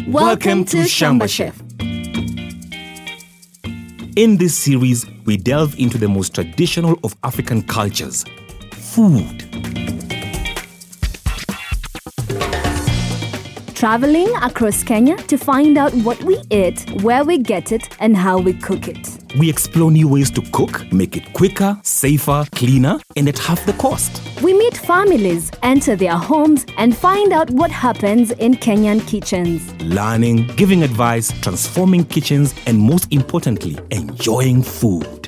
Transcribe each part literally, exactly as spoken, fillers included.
Welcome, Welcome to, to Shamba Chef. In this series, we delve into the most traditional of African cultures, food. Traveling across Kenya to find out what we eat, where we get it, and how we cook it. We explore new ways to cook, make it quicker, safer, cleaner, and at half the cost. We meet families, enter their homes, and find out what happens in Kenyan kitchens. Learning, giving advice, transforming kitchens, and most importantly, enjoying food.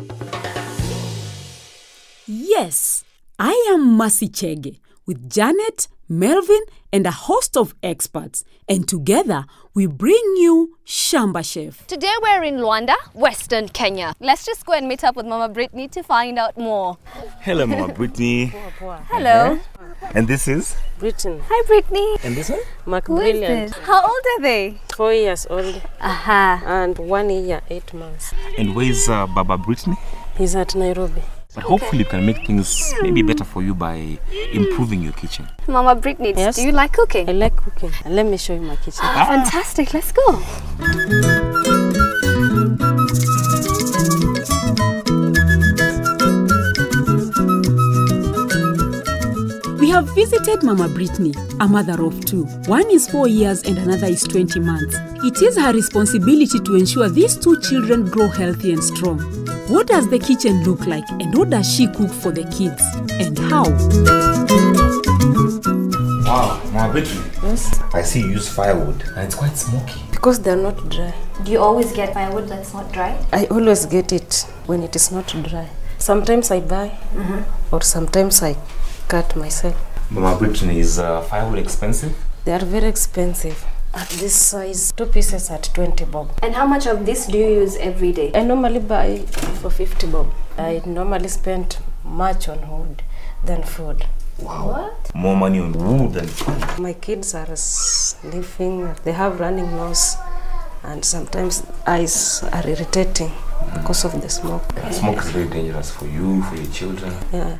Yes, I am Mercy Chege with Janet, Melvin, and a host of experts. And together, we bring you Shamba Chef. Today we're in Luanda, Western Kenya. Let's just go and meet up with Mama Brittany to find out more. Hello, Mama Brittany. Hello. And this is? Brittany. Hi, Brittany. And this one? Mark Who Brilliant. is this? How old are they? Four years old. Aha. And one year, eight months. And where's uh, Baba Brittany? He's at Nairobi. But hopefully you can make things maybe better for you by improving your kitchen. Mama Brittany, Yes? do you like cooking? I like cooking. And let me show you my kitchen. Ah, fantastic. Let's go. We have visited Mama Brittany, a mother of two. One is four years and another is twenty months. It is her responsibility to ensure these two children grow healthy and strong. What does the kitchen look like and what does she cook for the kids and how? Wow, Mama Brittany. Yes? I see you use firewood and it's quite smoky. Because they're not dry. Do you always get firewood that's not dry? I always get it when it is not dry. Sometimes I buy, mm-hmm. or sometimes I cut myself. Mama Brittany, is uh, firewood expensive? They are very expensive. At this size, two pieces at twenty bob. And how much of this do you use every day? I normally buy for fifty bob. I normally spend much on wood than food. Wow. What? More money on wood than food. My kids are sleeping, they have running nose, and sometimes eyes are irritating because of the smoke. And smoke is very dangerous for you, for your children. Yeah.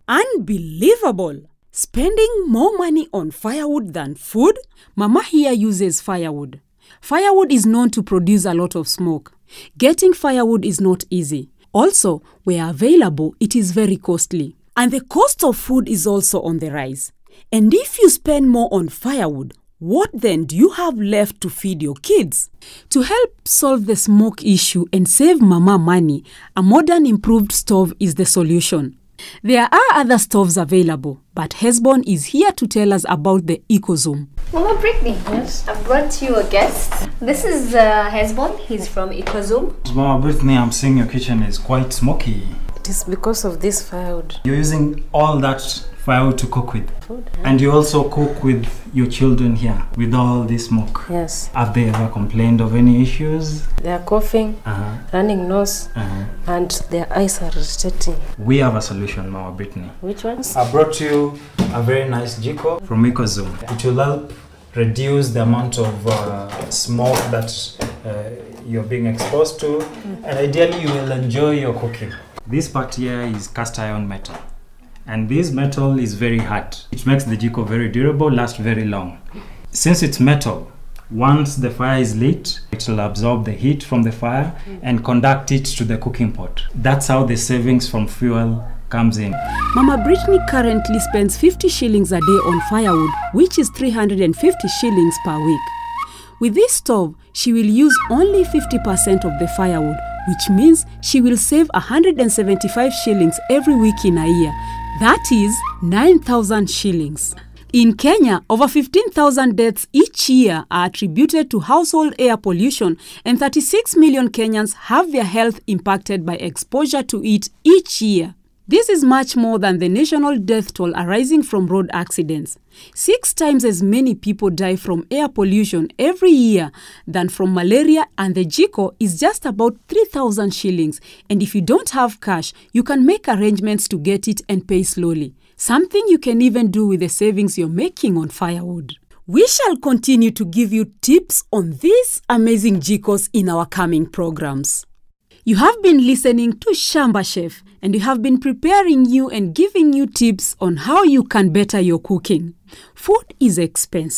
Unbelievable! Spending more money on firewood than food? Mama here uses firewood. Firewood is known to produce a lot of smoke. Getting firewood is not easy. Also, where available, it is very costly. And the cost of food is also on the rise. And if you spend more on firewood, what then do you have left to feed your kids? To help solve the smoke issue and save Mama money, a modern improved stove is the solution. There are other stoves available, but Hesbon is here to tell us about the EcoZoom. Mama Brittany, Yes? I've brought you a guest. This is uh, Hesbon. He's from EcoZoom. Mama Brittany, I'm seeing your kitchen is quite smoky. It is because of this firewood. You're using all that firewood to cook with. Food? And you also cook with your children here with all this smoke. Yes. Have they ever complained of any issues? They are coughing, Uh-huh. running nose, Uh-huh. and their eyes are irritating. We have a solution, Mama Brittany. Which ones? I brought you a very nice Jiko from EcoZoom. It will help reduce the amount of uh, smoke that uh, you're being exposed to, mm. and ideally you will enjoy your cooking. This part here is cast iron metal, and this metal is very hard. It makes the Jiko very durable, last very long. Since it's metal, once the fire is lit, it will absorb the heat from the fire mm. and conduct it to the cooking pot. That's how the savings from fuel comes in. Mama Brittany currently spends fifty shillings a day on firewood, which is three hundred fifty shillings per week. With this stove, she will use only fifty percent of the firewood, which means she will save one hundred seventy-five shillings every week in a year. That is nine thousand shillings. In Kenya, over fifteen thousand deaths each year are attributed to household air pollution, and thirty-six million Kenyans have their health impacted by exposure to it each year. This is much more than the national death toll arising from road accidents. Six times as many people die from air pollution every year than from malaria, and the Jiko is just about three thousand shillings. And if you don't have cash, you can make arrangements to get it and pay slowly. Something you can even do with the savings you're making on firewood. We shall continue to give you tips on these amazing Jikos in our coming programs. You have been listening to Shamba Chef, and we have been preparing you and giving you tips on how you can better your cooking. Food is expensive.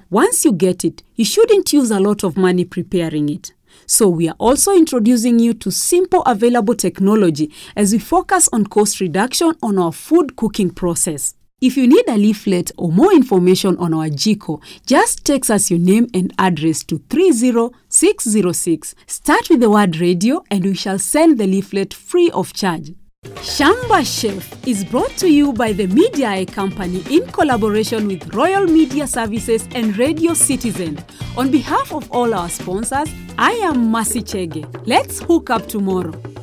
Once you get it, you shouldn't use a lot of money preparing it. So we are also introducing you to simple available technology as we focus on cost reduction on our food cooking process. If you need a leaflet or more information on our Jiko, just text us your name and address to three zero six zero six. Start with the word radio and we shall send the leaflet free of charge. Shamba Chef is brought to you by the Media Eye Company in collaboration with Royal Media Services and Radio Citizen. On behalf of all our sponsors, I am Mercy Chege. Let's hook up tomorrow.